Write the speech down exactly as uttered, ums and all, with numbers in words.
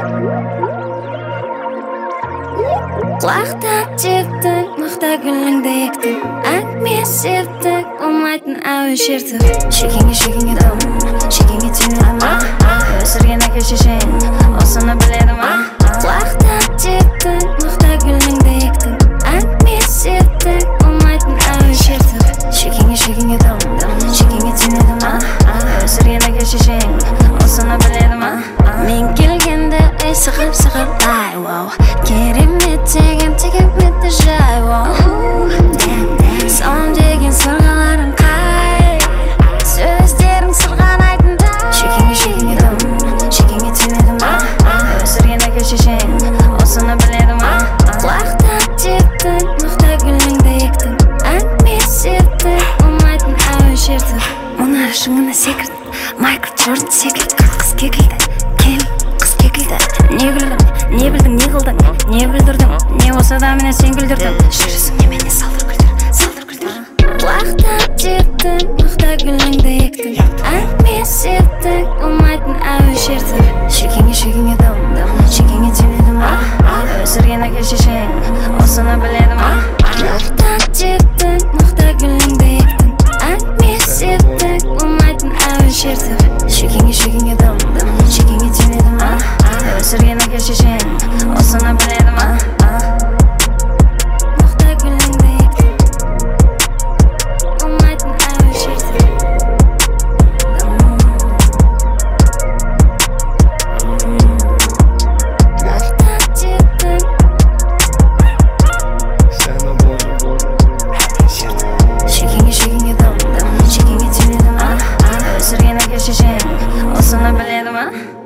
Құлақтап тептің, мақта гүліңді ектің. Әңгіме септік, болмайтын әуе шертіп. Шекеңе шекеңе дым, шекеңе түймеді ма? Өсірген әке шешең, осыны біледі ма? Құлақтап тептің, мақта гүліңді ектің. Әңгіме септік, болмайтын әуе шертіп. Шекеңе шекеңе дым, шекеңе түймеді ма? Өсірген әке шешең, осыны біледі ма? Мен келгенде ей сығып-сығып ай вау, керемет деген текеметті жай вау. Сон деген сырғаларың қай, сөздерің сырғанайтындай. Шекеңе шекеңе дым, шекеңе түймеді ма? Өсірген әке шешең, осыны біледі ма? Құлақтап тептің, мақта гүліңді ектің. Әңгіме септік, болмайтын әуе шертіп. Мұнар шыңына секірді, Майкл Джордан секілді. Қыз кекілді, кел, қыз кекілді. Не күлдің, не білдің, не қылдың, не бүлдірдің, не осы адамына сен күлдірдің. Жүрісің немене салдыр күлдір, салдыр күлдір. Құлақтап тептің, мақта гүліңді ектің. Әңгіме септік, болмайтын әуе шертіп. Шекеңе шекеңе дым, шекеңе түймеді ма? Өсірген әке шешең, осыны біледі ма? Құлақтап тептің, мақта гүліңді ектің. Әңгіме септік, болмайтын әуе шертіп. Шекеңе шекеңе дым, шекеңе түймеді ма? Өсірген әке шешең, осыны біледі ма? Мақта гүліңді ектің. Болмайтын әуе шертіп. Құлақтап тептің. Шекеңе шекеңе дым, шекеңе түймеді ма? Өсірген әке шешең, осыны біледі ма?